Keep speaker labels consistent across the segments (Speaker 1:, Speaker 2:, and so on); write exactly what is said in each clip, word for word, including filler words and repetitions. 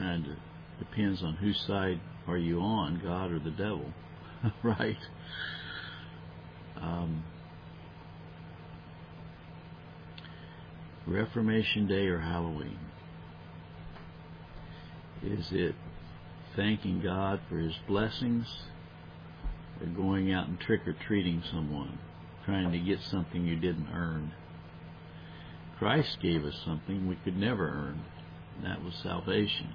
Speaker 1: kind of depends on whose side are you on, God or the devil, right? Um, Reformation Day or Halloween? Is it thanking God for His blessings, or going out and trick-or-treating someone, trying to get something you didn't earn? Christ gave us something we could never earn, and that was salvation.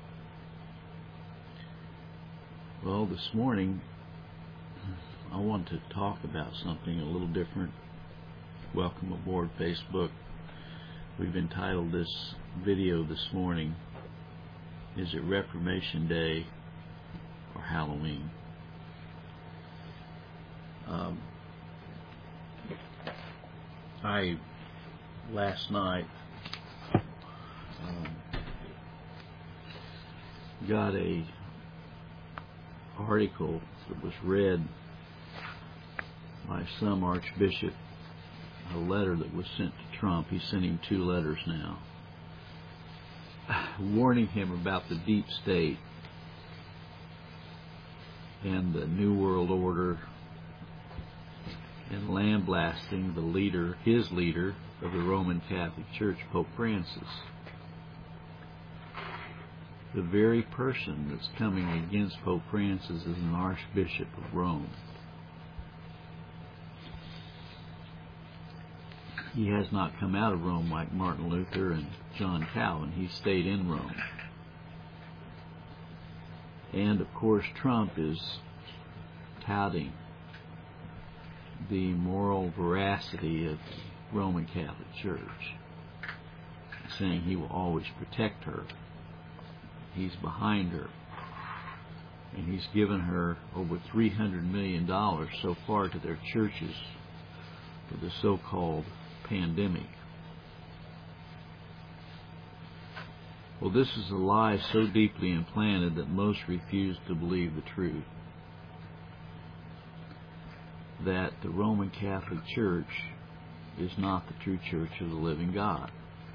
Speaker 1: Well, this morning, I want to talk about something a little different. Welcome aboard Facebook. We've entitled this video this morning, Is it Reformation Day or Halloween? Um, I, last night, um, got a article that was read by some archbishop, a letter that was sent to Trump. He sent him two letters now, warning him about the deep state and the New World Order, and lambasting the leader, his leader of the Roman Catholic Church, Pope Francis. The very person that's coming against Pope Francis is an Archbishop of Rome. He has not come out of Rome like Martin Luther and John Calvin. He stayed in Rome. And, of course, Trump is touting the moral veracity of the Roman Catholic Church, saying he will always protect her. He's behind her. And he's given her over three hundred million dollars so far to their churches for the so-called pandemic. Well, this is a lie so deeply implanted that most refuse to believe the truth, that the Roman Catholic Church is not the true church of the living God.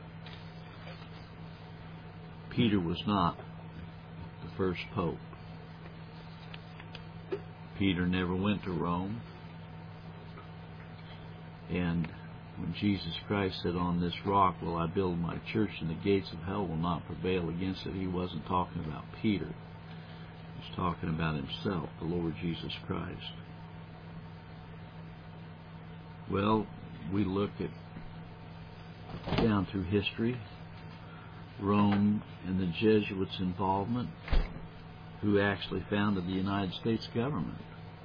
Speaker 1: Peter was not the first pope. Peter never went to Rome. And when Jesus Christ said, "On this rock will I build my church, and the gates of hell will not prevail against it," he wasn't talking about Peter. He was talking about himself, the Lord Jesus Christ. Well, we look at, down through history, Rome and the Jesuits' involvement, who actually founded the United States government.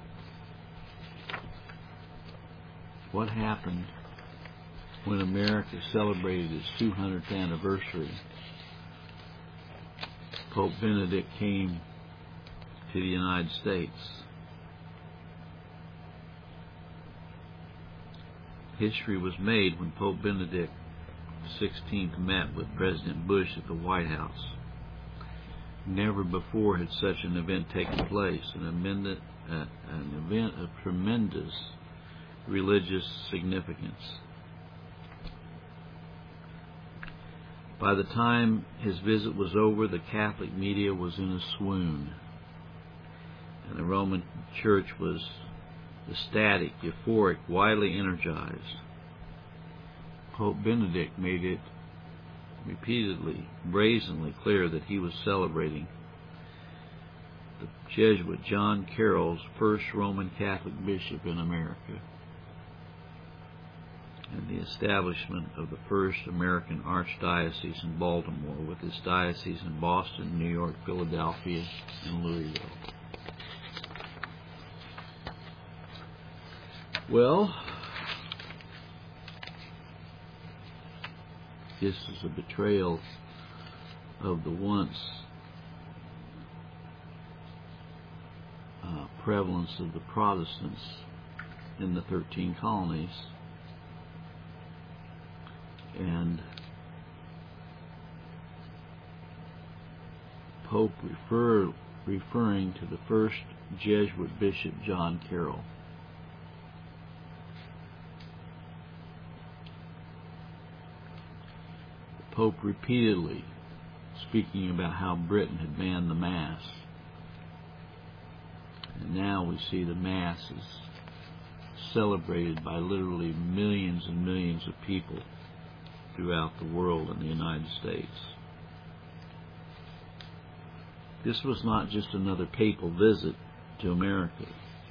Speaker 1: What happened when America celebrated its two hundredth anniversary? Pope Benedict came to the United States. History was made when Pope Benedict the sixteenth met with President Bush at the White House. Never before had such an event taken place, an, amendment, uh, an event of tremendous religious significance. By the time his visit was over, the Catholic media was in a swoon, and the Roman Church was ecstatic, euphoric, widely energized. Pope Benedict made it repeatedly, brazenly clear that he was celebrating the Jesuit John Carroll's first Roman Catholic bishop in America, and the establishment of the first American archdiocese in Baltimore, with its diocese in Boston, New York, Philadelphia, and Louisville. Well, this is a betrayal of the once uh, prevalence of the Protestants in the thirteen colonies, and Pope refer, referring to the first Jesuit bishop, John Carroll. The Pope repeatedly speaking about how Britain had banned the Mass. And now we see the Mass is celebrated by literally millions and millions of people throughout the world and the United States. This was not just another papal visit to America.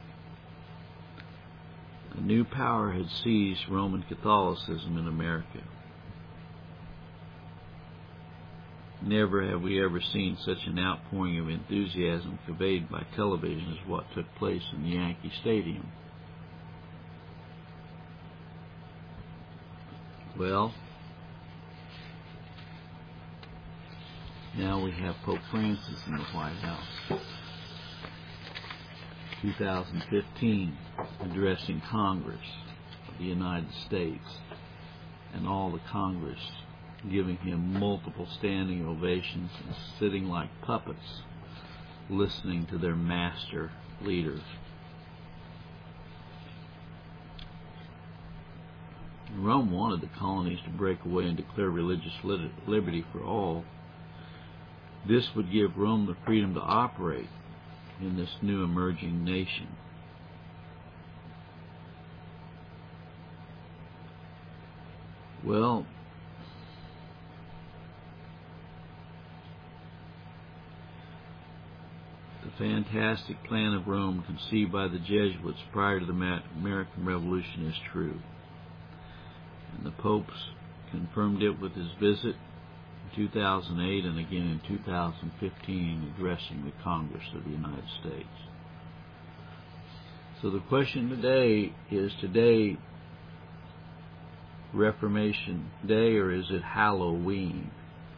Speaker 1: A new power had seized Roman Catholicism in America. Never have we ever seen such an outpouring of enthusiasm conveyed by television as what took place in Yankee Stadium. Well, now we have Pope Francis in the White House. two thousand fifteen, addressing Congress of the United States, and all the Congress giving him multiple standing ovations and sitting like puppets, listening to their master leader. Rome wanted the colonies to break away and declare religious liberty for all. This would give Rome the freedom to operate in this new emerging nation. Well, the fantastic plan of Rome conceived by the Jesuits prior to the American Revolution is true. And the popes confirmed it with his visit in two thousand eight and again in two thousand fifteen, addressing the Congress of the United States. So the question today is, today Reformation Day, or is it Halloween?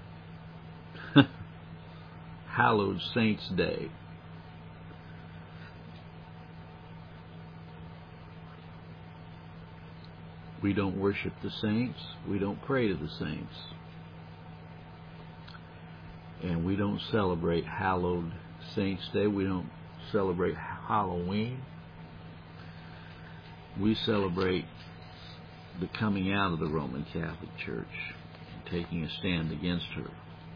Speaker 1: Hallowed Saints Day. We don't worship the saints. We don't pray to the saints. And we don't celebrate Hallowed Saints Day. We don't celebrate Halloween. We celebrate the coming out of the Roman Catholic Church and taking a stand against her.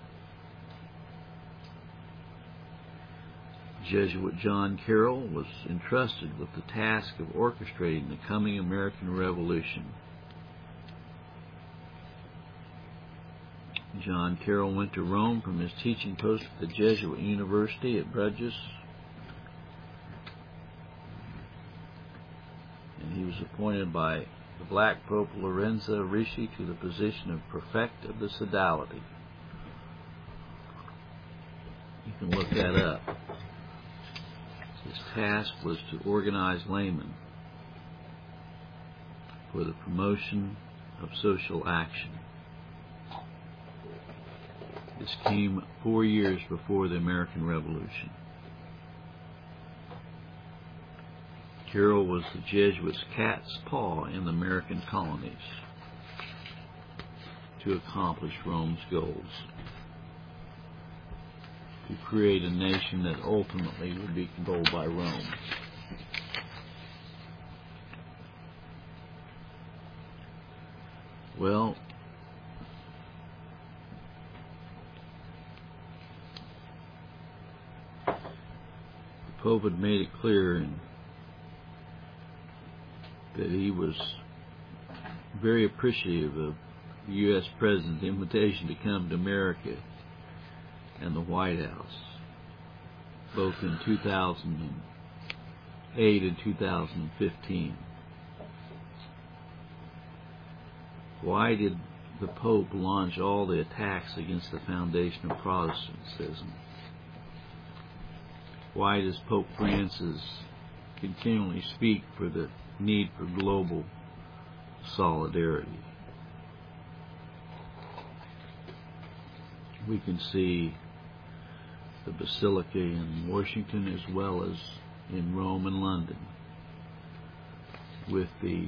Speaker 1: Jesuit John Carroll was entrusted with the task of orchestrating the coming American Revolution. John Carroll went to Rome from his teaching post at the Jesuit University at Bruges, and he was appointed by the Black Pope Lorenzo Ricci to the position of Prefect of the Sodality. You can look that up. His task was to organize laymen for the promotion of social action. This came four years before the American Revolution. Carroll was the Jesuits' cat's paw in the American colonies to accomplish Rome's goals, to create a nation that ultimately would be controlled by Rome. Well, the Pope had made it clear in, that he was very appreciative of the U S President's invitation to come to America and the White House, both in two thousand eight and two thousand fifteen. Why did the Pope launch all the attacks against the foundation of Protestantism? Why does Pope Francis continually speak for the need for global solidarity? We can see the Basilica in Washington as well as in Rome and London, with the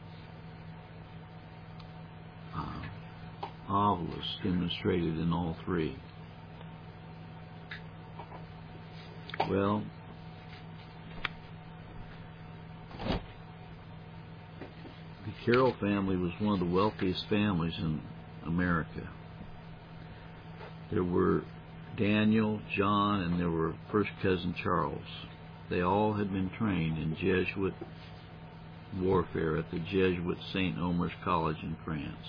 Speaker 1: uh, obelisk demonstrated in all three. Well, the Carroll family was one of the wealthiest families in America. There were Daniel, John, and there were first cousin Charles. They all had been trained in Jesuit warfare at the Jesuit Saint Omer's College in France.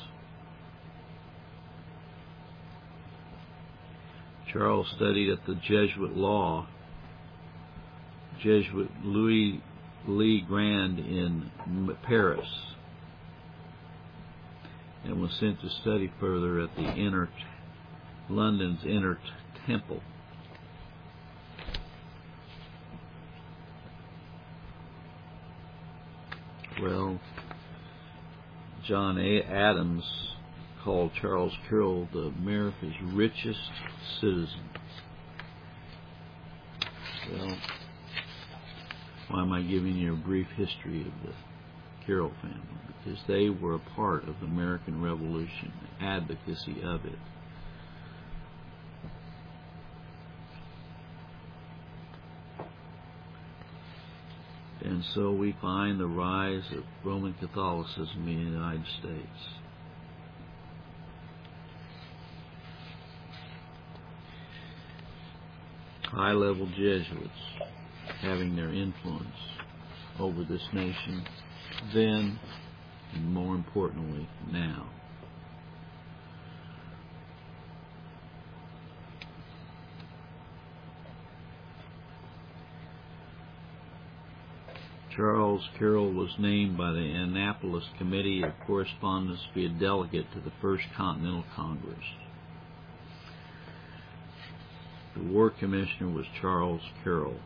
Speaker 1: Charles studied at the Jesuit law, Jesuit Louis Le Grand in Paris, and was sent to study further at the Inner London's Inner Temple. Well, John A. Adams called Charles Carroll the America's richest citizen. Well, why am I giving you a brief history of the Carroll family? Because they were a part of the American Revolution, advocacy of it. And so we find the rise of Roman Catholicism in the United States. High-level Jesuits having their influence over this nation then, and more importantly, now. Charles Carroll was named by the Annapolis Committee of Correspondence to be a delegate to the First Continental Congress. The War Commissioner was Charles Carroll.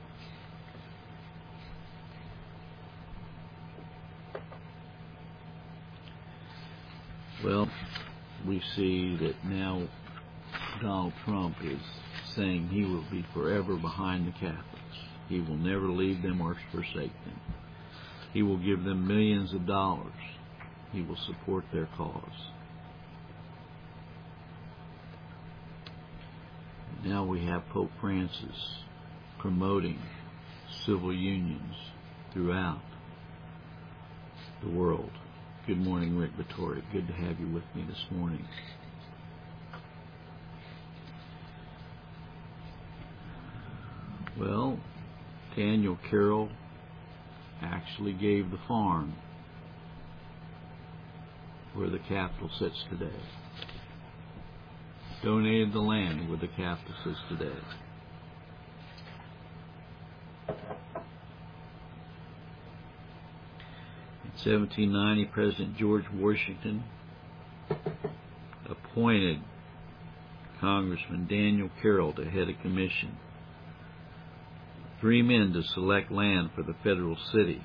Speaker 1: Well, we see that now Donald Trump is saying he will be forever behind the Catholics. He will never leave them or forsake them. He will give them millions of dollars. He will support their cause. Now we have Pope Francis promoting civil unions throughout the world. Good morning, Rick Vittori. Good to have you with me this morning. Well, Daniel Carroll actually gave the farm where the Capitol sits today. Donated the land where the Capitol sits today. In seventeen ninety, President George Washington appointed Congressman Daniel Carroll to head a commission. Three men to select land for the federal city.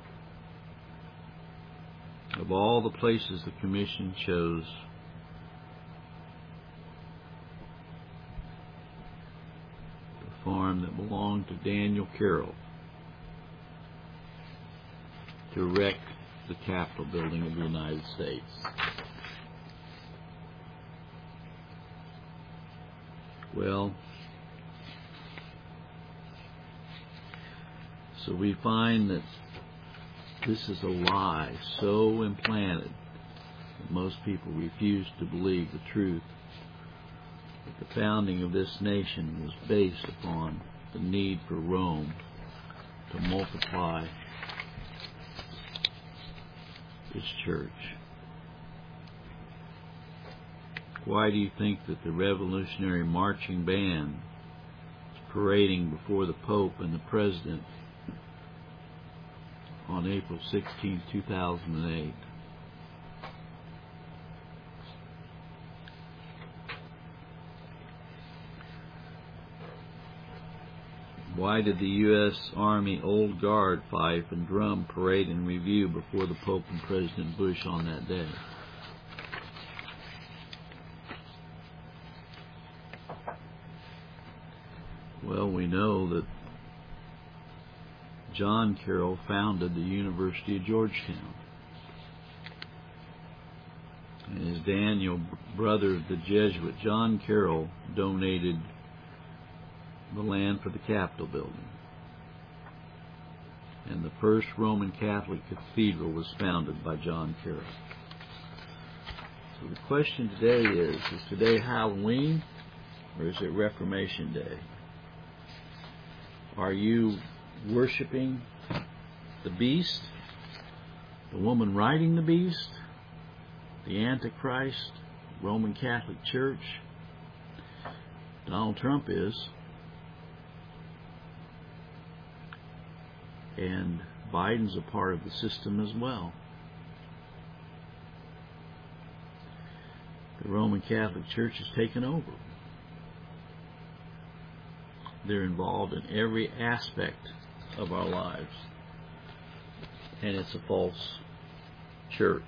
Speaker 1: Of all the places the commission chose, the farm that belonged to Daniel Carroll to erect the Capitol building of the United States. Well, so we find that this is a lie so implanted that most people refuse to believe the truth that the founding of this nation was based upon the need for Rome to multiply its church. Why do you think that the revolutionary marching band is parading before the Pope and the President on April sixteenth, two thousand eight? Why did the U S Army Old Guard fife and drum parade in review before the Pope and President Bush on that day? Well, we know that John Carroll founded the University of Georgetown. And his Daniel brother, the Jesuit John Carroll, donated the land for the Capitol building. And the first Roman Catholic cathedral was founded by John Carroll. So the question today is, is today Halloween? or is it Reformation Day? Are you worshiping the beast, the woman riding the beast, the Antichrist, Roman Catholic Church? Donald Trump is. And Biden's a part of the system as well. The Roman Catholic Church has taken over. They're involved in every aspect of our lives. And it's a false church.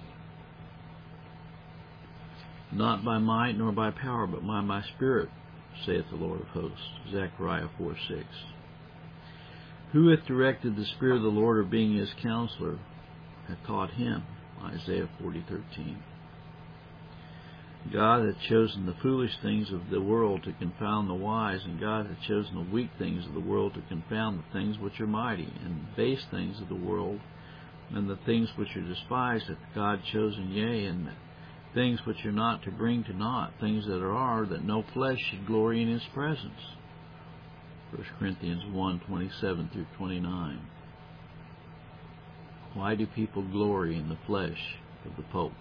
Speaker 1: Not by might nor by power, but by my Spirit, saith the Lord of hosts. Zechariah four six. Who hath directed the Spirit of the Lord, or being his counselor, hath taught him? Isaiah forty thirteen. God hath chosen the foolish things of the world to confound the wise, and God hath chosen the weak things of the world to confound the things which are mighty, and base things of the world, and the things which are despised hath God chosen, yea, and things which are not, to bring to naught things that are, that no flesh should glory in his presence. First Corinthians one twenty-seven through twenty-nine. Why do people glory in the flesh of the Pope?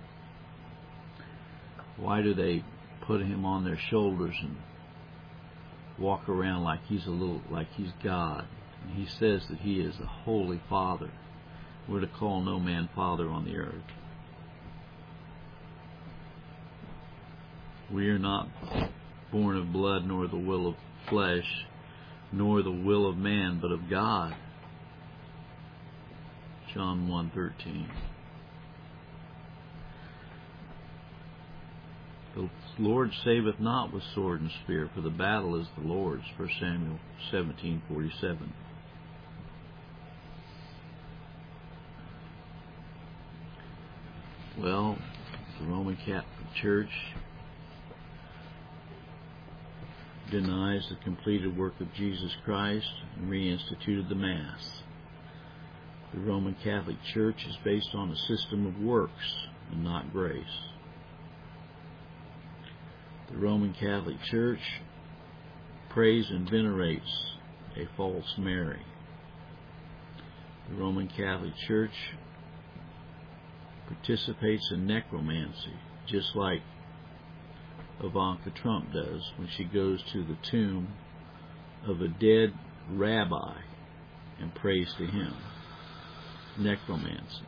Speaker 1: Why do they put him on their shoulders and walk around like he's a little, like he's God? And he says that he is the Holy Father. We're to call no man father on the earth. We are not born of blood, nor the will of flesh, nor the will of man, but of God. John one thirteen. The Lord saveth not with sword and spear, for the battle is the Lord's. First Samuel seventeen forty-seven. Well, the Roman Catholic Church denies the completed work of Jesus Christ and reinstituted the Mass. The Roman Catholic Church is based on a system of works and not grace. The Roman Catholic Church prays and venerates a false Mary. The Roman Catholic Church participates in necromancy, just like Ivanka Trump does when she goes to the tomb of a dead rabbi and prays to him. Necromancy.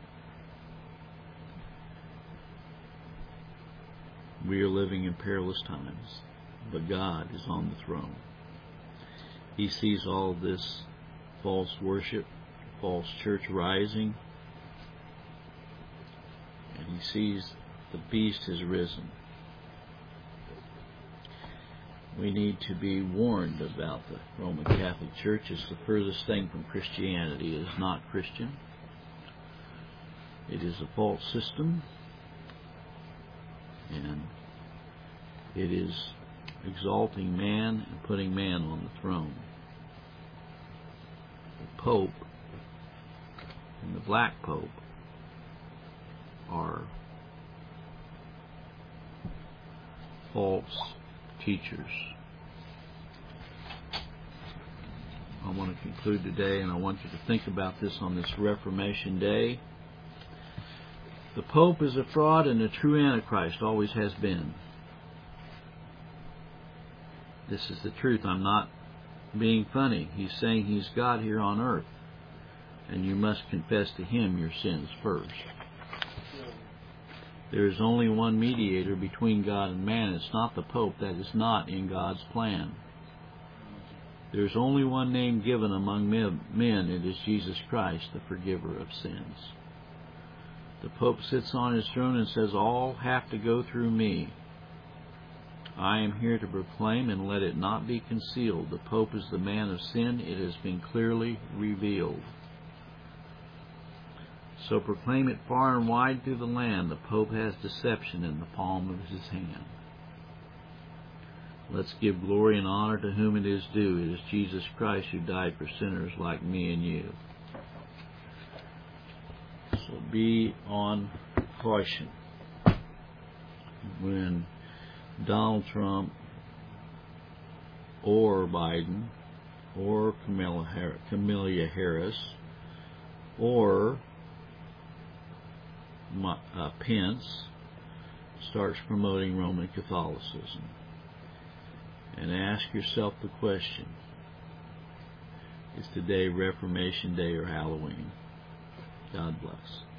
Speaker 1: We are living in perilous times, but God is on the throne. He sees all this false worship, false church rising, and he sees the beast has risen. We need to be warned about the Roman Catholic Church. It's the furthest thing from Christianity. It is not Christian. It is a false system, and it is exalting man and putting man on the throne. The Pope and the Black Pope are false teachers. I want to conclude today, and I want you to think about this on this Reformation Day. The Pope is a fraud and a true Antichrist, always has been. This is the truth. I'm not being funny. He's saying he's God here on earth, and you must confess to him your sins first. There is only one mediator between God and man. It's not the Pope. That is not in God's plan. There is only one name given among men. It is Jesus Christ, the forgiver of sins. The Pope sits on his throne and says, all have to go through me. I am here to proclaim, and let it not be concealed. The Pope is the man of sin. It has been clearly revealed. So proclaim it far and wide through the land. The Pope has deception in the palm of his hand. Let's give glory and honor to whom it is due. It is Jesus Christ who died for sinners like me and you. So be on caution when Donald Trump or Biden, or Kamala Harris, or uh, Pence starts promoting Roman Catholicism. And ask yourself the question, is today Reformation Day or Halloween? God bless.